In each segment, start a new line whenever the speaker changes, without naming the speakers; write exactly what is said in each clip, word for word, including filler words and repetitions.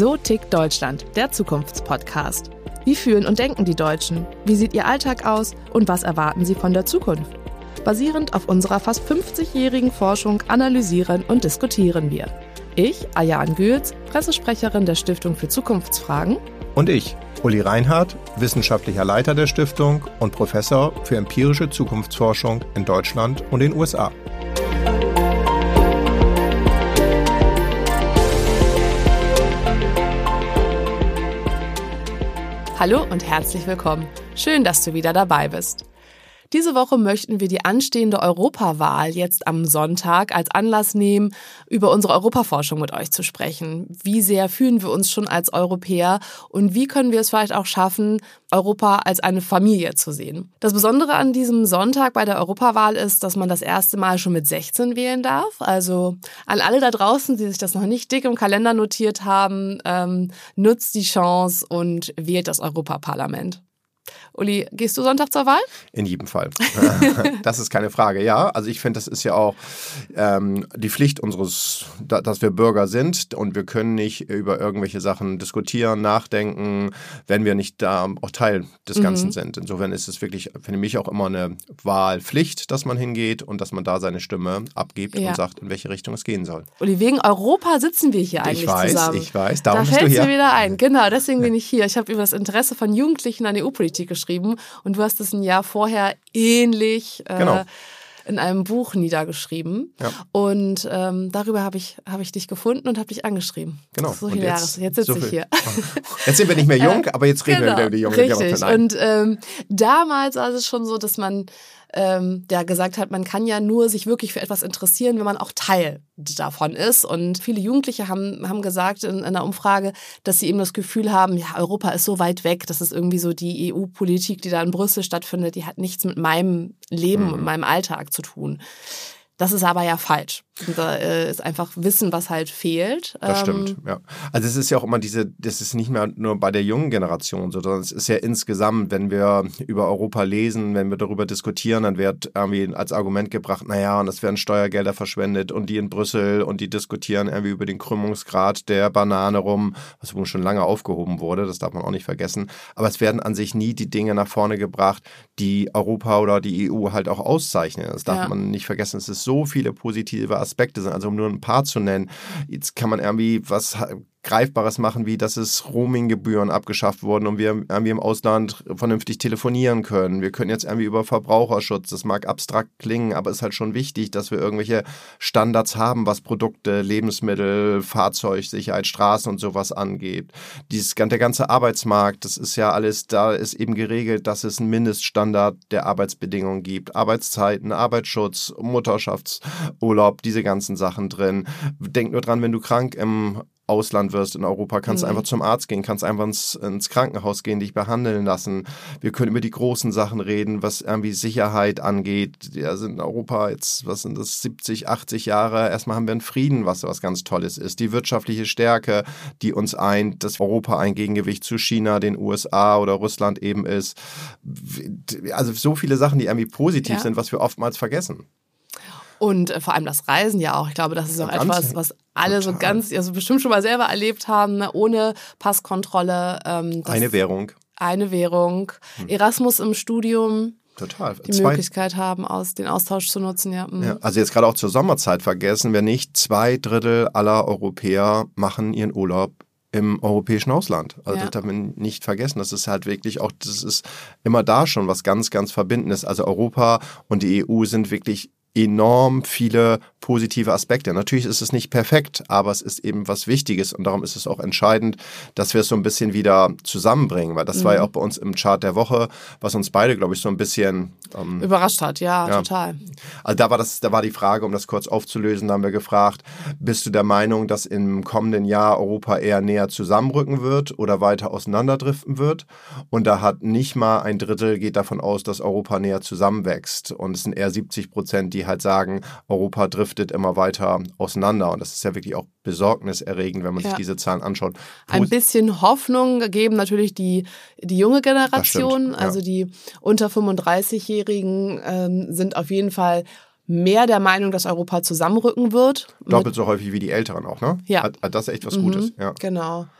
So tickt Deutschland, der Zukunftspodcast. Wie fühlen und denken die Deutschen? Wie sieht ihr Alltag aus? Und was erwarten sie von der Zukunft? Basierend auf unserer fast fünfzigjährigen Forschung analysieren und diskutieren wir. Ich, Ayaan Güls, Pressesprecherin der Stiftung für Zukunftsfragen.
Und ich, Uli Reinhardt, wissenschaftlicher Leiter der Stiftung und Professor für empirische Zukunftsforschung in Deutschland und den U S A.
Hallo und herzlich willkommen. Schön, dass du wieder dabei bist. Diese Woche möchten wir die anstehende Europawahl jetzt am Sonntag als Anlass nehmen, über unsere Europaforschung mit euch zu sprechen. Wie sehr fühlen wir uns schon als Europäer und wie können wir es vielleicht auch schaffen, Europa als eine Familie zu sehen? Das Besondere an diesem Sonntag bei der Europawahl ist, dass man das erste Mal schon mit sechzehn wählen darf. Also an alle da draußen, die sich das noch nicht dick im Kalender notiert haben, ähm, nutzt die Chance und wählt das Europaparlament. Uli, gehst du Sonntag zur Wahl?
In jedem Fall. Das ist keine Frage, ja. Also ich finde, das ist ja auch ähm, die Pflicht unseres, da, dass wir Bürger sind und wir können nicht über irgendwelche Sachen diskutieren, nachdenken, wenn wir nicht da auch Teil des Ganzen mhm. sind. Insofern ist es wirklich, finde ich, auch immer eine Wahlpflicht, dass man hingeht und dass man da seine Stimme abgibt ja. und sagt, in welche Richtung es gehen soll.
Uli, wegen Europa sitzen wir hier eigentlich
ich weiß,
zusammen.
Ich weiß, ich weiß. Darum
da
bist du hier.
Da fällt mir wieder ein. Genau, deswegen bin ich hier. Ich habe über das Interesse von Jugendlichen an E U-Politik geschrieben. Und du hast es ein Jahr vorher ähnlich äh,
genau.
in einem Buch niedergeschrieben. Ja. Und ähm, darüber habe ich, hab ich dich gefunden und habe dich angeschrieben.
Genau.
So viele Jahre. Jetzt sitze so ich hier.
Jetzt sind wir nicht mehr jung, aber jetzt reden
genau,
wir über die jungen
Richtig. Und ähm, damals war es schon so, dass man ähm, ja gesagt hat, man kann ja nur sich wirklich für etwas interessieren, wenn man auch Teil davon ist. Und viele Jugendliche haben, haben gesagt in, in einer Umfrage, dass sie eben das Gefühl haben, ja, Europa ist so weit weg, das ist irgendwie so die E U-Politik, die da in Brüssel stattfindet, die hat nichts mit meinem Leben und mhm. meinem Alltag zu tun. Das ist aber ja falsch. Und da äh, ist einfach Wissen, was halt fehlt.
Das stimmt, ähm, ja. Also es ist ja auch immer diese, das ist nicht mehr nur bei der jungen Generation so, sondern es ist ja insgesamt, wenn wir über Europa lesen, wenn wir darüber diskutieren, dann wird irgendwie als Argument gebracht, naja, und es werden Steuergelder verschwendet und die in Brüssel und die diskutieren irgendwie über den Krümmungsgrad der Banane rum, was wohl schon lange aufgehoben wurde, das darf man auch nicht vergessen. Aber es werden an sich nie die Dinge nach vorne gebracht, die Europa oder die E U halt auch auszeichnen. Das darf ja. man nicht vergessen. Es ist so viele positive Aspekte sind, also um nur ein paar zu nennen. Jetzt kann man irgendwie was Greifbares machen, wie dass es Roaming-Gebühren abgeschafft wurden und wir irgendwie im Ausland vernünftig telefonieren können. Wir können jetzt irgendwie über Verbraucherschutz, das mag abstrakt klingen, aber es ist halt schon wichtig, dass wir irgendwelche Standards haben, was Produkte, Lebensmittel, Fahrzeugsicherheit, Straßen und sowas angeht. Dieses, der ganze Arbeitsmarkt, das ist ja alles, da ist eben geregelt, dass es einen Mindeststandard der Arbeitsbedingungen gibt. Arbeitszeiten, Arbeitsschutz, Mutterschaftsurlaub, diese ganzen Sachen drin. Denk nur dran, wenn du krank im Ausland wirst in Europa, kannst du mhm. einfach zum Arzt gehen, kannst einfach ins, ins Krankenhaus gehen, dich behandeln lassen. Wir können über die großen Sachen reden, was irgendwie Sicherheit angeht. Wir sind in Europa jetzt, was sind das, siebzig, achtzig Jahre. Erstmal haben wir einen Frieden, was was ganz Tolles ist. Die wirtschaftliche Stärke, die uns eint, dass Europa ein Gegengewicht zu China, den U S A oder Russland eben ist. Also so viele Sachen, die irgendwie positiv ja. sind, was wir oftmals vergessen.
Und äh, vor allem das Reisen ja auch. Ich glaube, das ist auch ganz etwas, was alle total. so ganz, also bestimmt schon mal selber erlebt haben, ne? Ohne Passkontrolle. Ähm,
eine Währung.
Eine Währung. Hm. Erasmus im Studium.
Total.
Die zwei, Möglichkeit haben, aus, den Austausch zu nutzen. Ja. Mhm.
ja. Also jetzt gerade auch zur Sommerzeit vergessen wir nicht, zwei Drittel aller Europäer machen ihren Urlaub im europäischen Ausland. Also ja. das darf man nicht vergessen. Das ist halt wirklich auch, das ist immer da schon was ganz, ganz Verbindendes. Also Europa und die E U sind wirklich enorm viele positive Aspekte. Natürlich ist es nicht perfekt, aber es ist eben was Wichtiges und darum ist es auch entscheidend, dass wir es so ein bisschen wieder zusammenbringen, weil das mhm. war ja auch bei uns im Chart der Woche, was uns beide, glaube ich, so ein bisschen ähm,
überrascht hat, ja, ja, total.
Also da war das, da war die Frage, um das kurz aufzulösen, da haben wir gefragt, bist du der Meinung, dass im kommenden Jahr Europa eher näher zusammenrücken wird oder weiter auseinanderdriften wird? Und da hat nicht mal ein Drittel geht davon aus, dass Europa näher zusammenwächst und es sind eher siebzig Prozent, die halt sagen, Europa driftet immer weiter auseinander. Und das ist ja wirklich auch besorgniserregend, wenn man ja. sich diese Zahlen anschaut.
Ein bisschen Hoffnung geben natürlich die, die junge Generation.
Stimmt, ja.
Also die unter fünfunddreißigjährigen ähm, sind auf jeden Fall mehr der Meinung, dass Europa zusammenrücken wird.
Doppelt so häufig wie die Älteren auch, ne?
Ja.
Hat, hat das echt was Gutes.
Mhm,
ja.
Genau.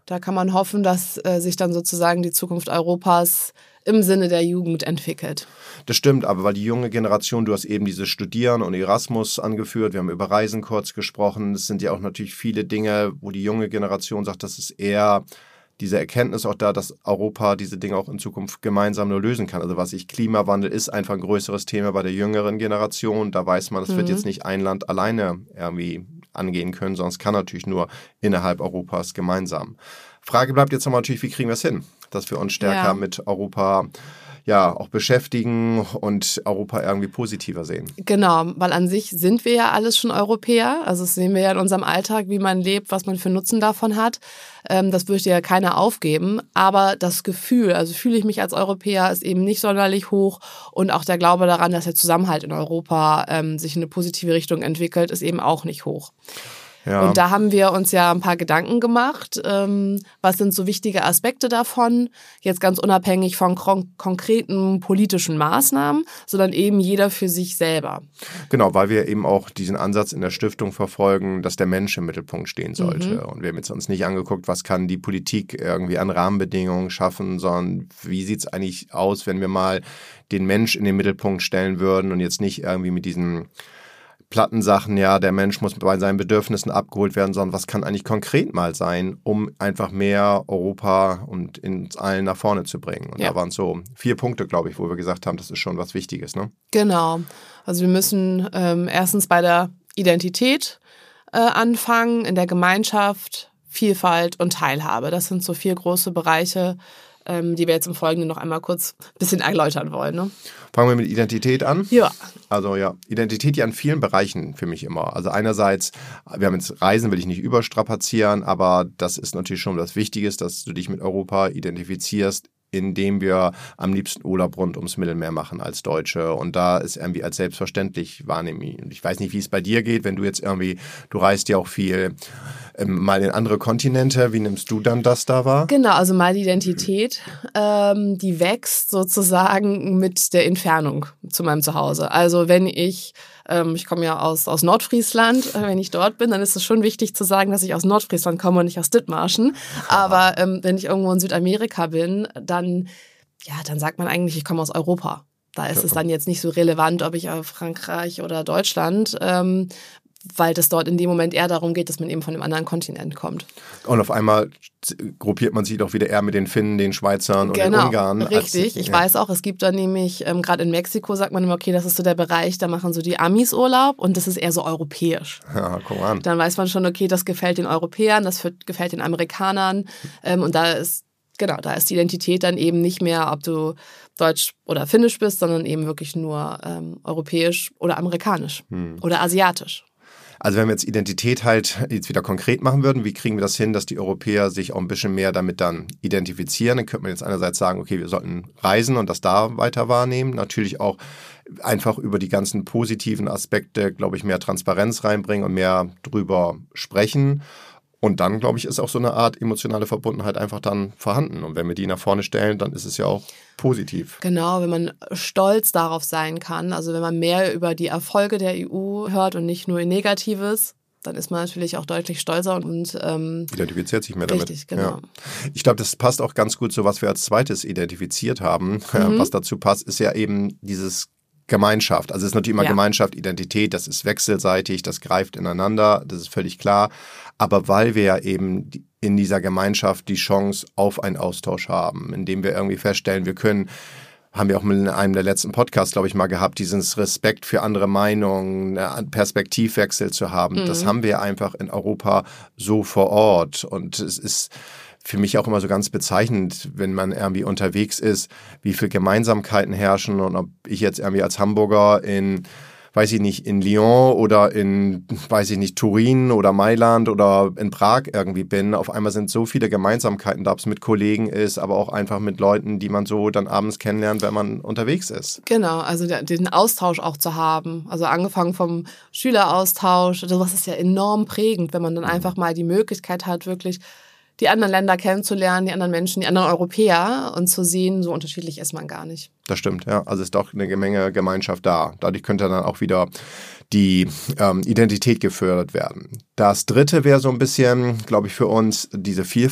Da kann man hoffen, dass äh, sich dann sozusagen die Zukunft Europas im Sinne der Jugend entwickelt.
Das stimmt, aber weil die junge Generation, du hast eben dieses Studieren und Erasmus angeführt, wir haben über Reisen kurz gesprochen, es sind ja auch natürlich viele Dinge, wo die junge Generation sagt, das ist eher diese Erkenntnis auch da, dass Europa diese Dinge auch in Zukunft gemeinsam nur lösen kann. Also was ich, Klimawandel ist einfach ein größeres Thema bei der jüngeren Generation, da weiß man, das mhm. wird jetzt nicht ein Land alleine irgendwie angehen können, sondern es kann natürlich nur innerhalb Europas gemeinsam. Frage bleibt jetzt nochmal natürlich, wie kriegen wir es hin, dass wir uns stärker ja. mit Europa ja auch beschäftigen und Europa irgendwie positiver sehen.
Genau, weil an sich sind wir ja alles schon Europäer. Also das sehen wir ja in unserem Alltag, wie man lebt, was man für Nutzen davon hat. Das würde ja keiner aufgeben. Aber das Gefühl, also fühle ich mich als Europäer, ist eben nicht sonderlich hoch. Und auch der Glaube daran, dass der Zusammenhalt in Europa ähm, sich in eine positive Richtung entwickelt, ist eben auch nicht hoch. Ja. Und da haben wir uns ja ein paar Gedanken gemacht. Ähm, was sind so wichtige Aspekte davon? Jetzt ganz unabhängig von kon- konkreten politischen Maßnahmen, sondern eben jeder für sich selber.
Genau, weil wir eben auch diesen Ansatz in der Stiftung verfolgen, dass der Mensch im Mittelpunkt stehen sollte. Mhm. Und wir haben jetzt uns nicht angeguckt, was kann die Politik irgendwie an Rahmenbedingungen schaffen, sondern wie sieht es eigentlich aus, wenn wir mal den Mensch in den Mittelpunkt stellen würden und jetzt nicht irgendwie mit diesen platten Sachen, ja, der Mensch muss bei seinen Bedürfnissen abgeholt werden, sondern was kann eigentlich konkret mal sein, um einfach mehr Europa und uns allen nach vorne zu bringen. Und ja. da waren so vier Punkte, glaube ich, wo wir gesagt haben, das ist schon was Wichtiges, ne?
Genau. Also wir müssen ähm, erstens bei der Identität äh, anfangen, in der Gemeinschaft, Vielfalt und Teilhabe. Das sind so vier große Bereiche, ähm, die wir jetzt im Folgenden noch einmal kurz ein bisschen erläutern wollen, ne?
Fangen wir mit Identität an.
Ja.
Also ja, Identität ja in vielen Bereichen für mich immer. Also einerseits, wir haben jetzt Reisen, will ich nicht überstrapazieren, aber das ist natürlich schon das Wichtige, dass du dich mit Europa identifizierst, indem wir am liebsten Urlaub rund ums Mittelmeer machen als Deutsche. Und da ist irgendwie als selbstverständlich wahrnehmen. Und ich weiß nicht, wie es bei dir geht, wenn du jetzt irgendwie, du reist ja auch viel ähm, mal in andere Kontinente. Wie nimmst du dann das da wahr?
Genau, also meine Identität, ähm, die wächst sozusagen mit der Entfernung zu meinem Zuhause. Also wenn ich ähm, ich komme ja aus, aus Nordfriesland, wenn ich dort bin, dann ist es schon wichtig zu sagen, dass ich aus Nordfriesland komme und nicht aus Dithmarschen. Aber ähm, wenn ich irgendwo in Südamerika bin, dann, ja, dann sagt man eigentlich, ich komme aus Europa. Da ist ja. es dann jetzt nicht so relevant, ob ich aus Frankreich oder Deutschland, ähm, weil das dort in dem Moment eher darum geht, dass man eben von einem anderen Kontinent kommt.
Und auf einmal gruppiert man sich doch wieder eher mit den Finnen, den Schweizern und
genau,
den Ungarn.
Richtig,
als,
ich
ja.
weiß auch, es gibt da nämlich, ähm, gerade in Mexiko sagt man immer, okay, das ist so der Bereich, da machen so die Amis Urlaub und das ist eher so europäisch.
Ja, guck mal an.
Dann weiß man schon, okay, das gefällt den Europäern, das gefällt den Amerikanern ähm, und da ist, genau, da ist die Identität dann eben nicht mehr, ob du Deutsch oder Finnisch bist, sondern eben wirklich nur ähm, europäisch oder amerikanisch hm. oder asiatisch.
Also wenn wir jetzt Identität halt jetzt wieder konkret machen würden, wie kriegen wir das hin, dass die Europäer sich auch ein bisschen mehr damit dann identifizieren? Dann könnte man jetzt einerseits sagen, okay, wir sollten reisen und das da weiter wahrnehmen. Natürlich auch einfach über die ganzen positiven Aspekte, glaube ich, mehr Transparenz reinbringen und mehr drüber sprechen. Und dann, glaube ich, ist auch so eine Art emotionale Verbundenheit einfach dann vorhanden. Und wenn wir die nach vorne stellen, dann ist es ja auch positiv.
Genau, wenn man stolz darauf sein kann, also wenn man mehr über die Erfolge der E U hört und nicht nur ihr Negatives, dann ist man natürlich auch deutlich stolzer und ähm,
identifiziert sich mehr damit.
Richtig, genau.
Ja. Ich glaube, das passt auch ganz gut so, was wir als zweites identifiziert haben. Mhm. Was dazu passt, ist ja eben dieses Gemeinschaft. Also es ist natürlich immer ja. Gemeinschaft, Identität, das ist wechselseitig, das greift ineinander, das ist völlig klar. Aber weil wir ja eben in dieser Gemeinschaft die Chance auf einen Austausch haben, indem wir irgendwie feststellen, wir können, haben wir auch in einem der letzten Podcasts, glaube ich, mal gehabt, dieses Respekt für andere Meinungen, einen Perspektivwechsel zu haben. Mhm. Das haben wir einfach in Europa so vor Ort. Und es ist für mich auch immer so ganz bezeichnend, wenn man irgendwie unterwegs ist, wie viele Gemeinsamkeiten herrschen und ob ich jetzt irgendwie als Hamburger in, weiß ich nicht, in Lyon oder in, weiß ich nicht, Turin oder Mailand oder in Prag irgendwie bin. Auf einmal sind so viele Gemeinsamkeiten da, ob es mit Kollegen ist, aber auch einfach mit Leuten, die man so dann abends kennenlernt, wenn man unterwegs ist.
Genau, also den Austausch auch zu haben. Also angefangen vom Schüleraustausch, das ist ja enorm prägend, wenn man dann einfach mal die Möglichkeit hat, wirklich die anderen Länder kennenzulernen, die anderen Menschen, die anderen Europäer und zu sehen, so unterschiedlich ist man gar nicht.
Das stimmt, ja. Also ist doch eine Menge Gemeinschaft da. Dadurch könnte dann auch wieder die ähm, Identität gefördert werden. Das dritte wäre so ein bisschen, glaube ich, für uns diese Vielfalt.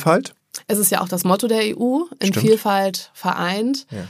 Es ist ja auch das Motto der E U, in
Stimmt.
Vielfalt vereint.
Ja.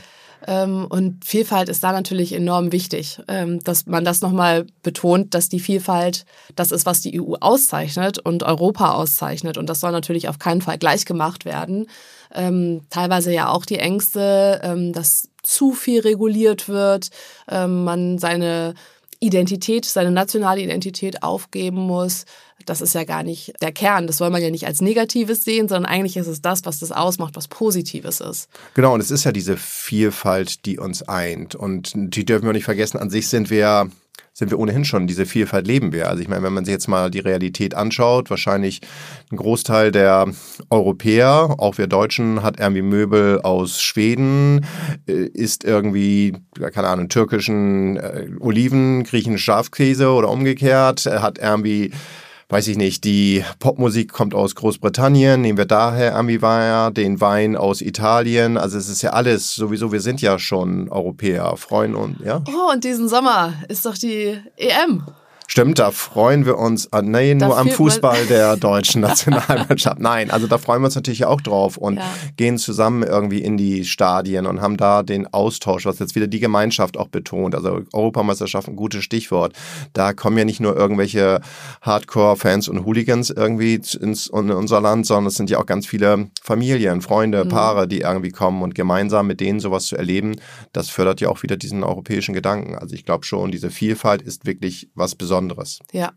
Und Vielfalt ist da natürlich enorm wichtig, dass man das nochmal betont, dass die Vielfalt das ist, was die E U auszeichnet und Europa auszeichnet. Und das soll natürlich auf keinen Fall gleich gemacht werden. Teilweise ja auch die Ängste, dass zu viel reguliert wird, man seine Identität, seine nationale Identität aufgeben muss. Das ist ja gar nicht der Kern. Das soll man ja nicht als Negatives sehen, sondern eigentlich ist es das, was das ausmacht, was Positives ist.
Genau, und es ist ja diese Vielfalt, die uns eint. Und die dürfen wir nicht vergessen, an sich sind wir, sind wir ohnehin schon, diese Vielfalt leben wir. Also ich meine, wenn man sich jetzt mal die Realität anschaut, wahrscheinlich ein Großteil der Europäer, auch wir Deutschen, hat irgendwie Möbel aus Schweden, isst irgendwie, keine Ahnung, türkischen äh, Oliven, griechischen Schafkäse oder umgekehrt, hat irgendwie, weiß ich nicht, die Popmusik kommt aus Großbritannien, nehmen wir daher irgendwie Wein, den Wein aus Italien. Also es ist ja alles, sowieso, wir sind ja schon Europäer, freuen uns, ja.
Oh, und diesen Sommer ist doch die E M.
Stimmt, da freuen wir uns, an, nee,
Da
nur am
fühlt
Fußball
man-
der deutschen Nationalmannschaft. Nein, also da freuen wir uns natürlich auch drauf und
Ja.
gehen zusammen irgendwie in die Stadien und haben da den Austausch, was jetzt wieder die Gemeinschaft auch betont. Also Europameisterschaft, ein gutes Stichwort. Da kommen ja nicht nur irgendwelche Hardcore-Fans und Hooligans irgendwie ins, in unser Land, sondern es sind ja auch ganz viele Familien, Freunde, Paare, die irgendwie kommen und gemeinsam mit denen sowas zu erleben, das fördert ja auch wieder diesen europäischen Gedanken. Also ich glaube schon, diese Vielfalt ist wirklich was Besonderes.
Ja.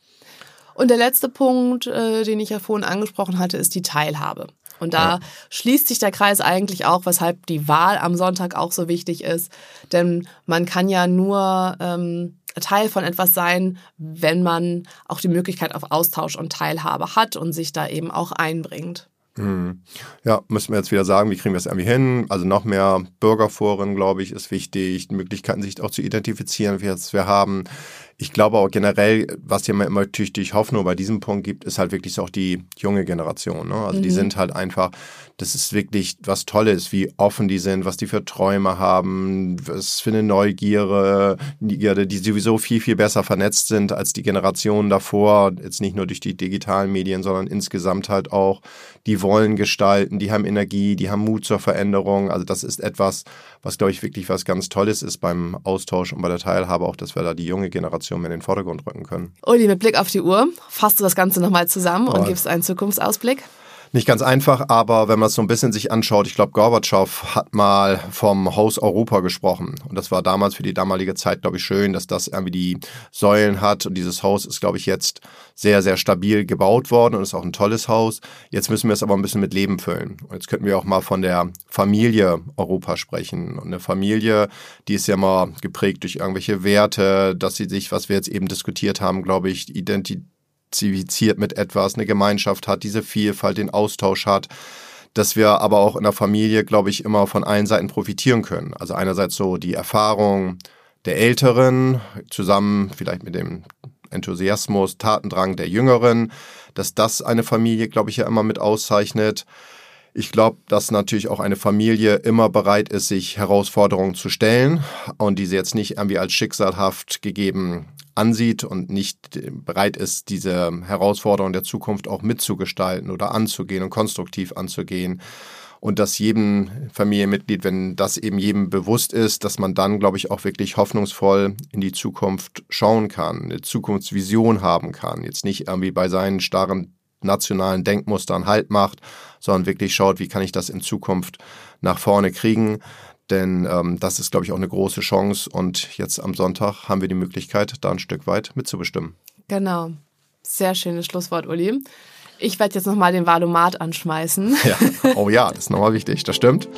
Und der letzte Punkt, äh, den ich ja vorhin angesprochen hatte, ist die Teilhabe. Und da
Ja.
schließt sich der Kreis eigentlich auch, weshalb die Wahl am Sonntag auch so wichtig ist. Denn man kann ja nur ähm, Teil von etwas sein, wenn man auch die Möglichkeit auf Austausch und Teilhabe hat und sich da eben auch einbringt.
Mhm. Ja, müssen wir jetzt wieder sagen, wie kriegen wir es irgendwie hin? Also noch mehr Bürgerforen, glaube ich, ist wichtig, Möglichkeiten, sich auch zu identifizieren, wie jetzt wir haben. Ich glaube auch generell, was hier immer natürlich durch Hoffnung bei diesem Punkt gibt, ist halt wirklich so auch die junge Generation. Ne? Also die sind halt einfach, das ist wirklich was Tolles, wie offen die sind, was die für Träume haben, was für eine Neugierde, die sowieso viel, viel besser vernetzt sind als die Generationen davor. Jetzt nicht nur durch die digitalen Medien, sondern insgesamt halt auch, die wollen gestalten, die haben Energie, die haben Mut zur Veränderung. Also das ist etwas, was, glaube ich, wirklich was ganz Tolles ist beim Austausch und bei der Teilhabe, auch, dass wir da die junge Generation in den Vordergrund rücken können.
Uli, mit Blick auf die Uhr, fasst du das Ganze nochmal zusammen und
Oh.
gibst einen Zukunftsausblick?
Nicht ganz einfach, aber wenn man es so ein bisschen sich anschaut, ich glaube, Gorbatschow hat mal vom Haus Europa gesprochen. Und das war damals für die damalige Zeit, glaube ich, schön, dass das irgendwie die Säulen hat. Und dieses Haus ist, glaube ich, jetzt sehr, sehr stabil gebaut worden und ist auch ein tolles Haus. Jetzt müssen wir es aber ein bisschen mit Leben füllen. Und jetzt könnten wir auch mal von der Familie Europa sprechen. Und eine Familie, die ist ja mal geprägt durch irgendwelche Werte, dass sie sich, was wir jetzt eben diskutiert haben, glaube ich, Identität ziviziert mit etwas, eine Gemeinschaft hat, diese Vielfalt, den Austausch hat, dass wir aber auch in der Familie, glaube ich, immer von allen Seiten profitieren können. Also einerseits so die Erfahrung der Älteren, zusammen vielleicht mit dem Enthusiasmus, Tatendrang der Jüngeren, dass das eine Familie, glaube ich, ja immer mit auszeichnet. Ich glaube, dass natürlich auch eine Familie immer bereit ist, sich Herausforderungen zu stellen und diese jetzt nicht irgendwie als schicksalhaft gegeben ansieht und nicht bereit ist, diese Herausforderungen der Zukunft auch mitzugestalten oder anzugehen und konstruktiv anzugehen. Und dass jedem Familienmitglied, wenn das eben jedem bewusst ist, dass man dann, glaube ich, auch wirklich hoffnungsvoll in die Zukunft schauen kann, eine Zukunftsvision haben kann. Jetzt nicht irgendwie bei seinen starren nationalen Denkmustern Halt macht, sondern wirklich schaut, wie kann ich das in Zukunft nach vorne kriegen. Denn ähm, das ist, glaube ich, auch eine große Chance. Und jetzt am Sonntag haben wir die Möglichkeit, da ein Stück weit mitzubestimmen.
Genau. Sehr schönes Schlusswort, Uli. Ich werde jetzt nochmal den Valomat anschmeißen.
Ja. Oh ja, das ist nochmal wichtig, das stimmt.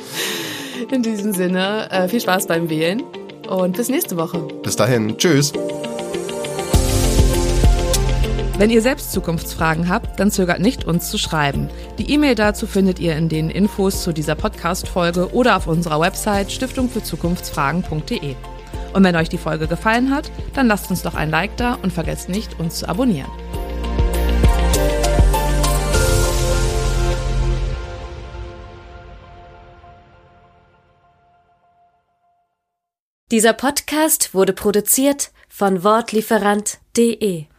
In diesem Sinne, äh, viel Spaß beim Wählen und bis nächste Woche.
Bis dahin, tschüss.
Wenn ihr selbst Zukunftsfragen habt, dann zögert nicht, uns zu schreiben. Die E-Mail dazu findet ihr in den Infos zu dieser Podcast-Folge oder auf unserer Website stiftung für zukunftsfragen punkt de. Und wenn euch die Folge gefallen hat, dann lasst uns doch ein Like da und vergesst nicht, uns zu abonnieren.
Dieser Podcast wurde produziert von wortlieferant punkt de.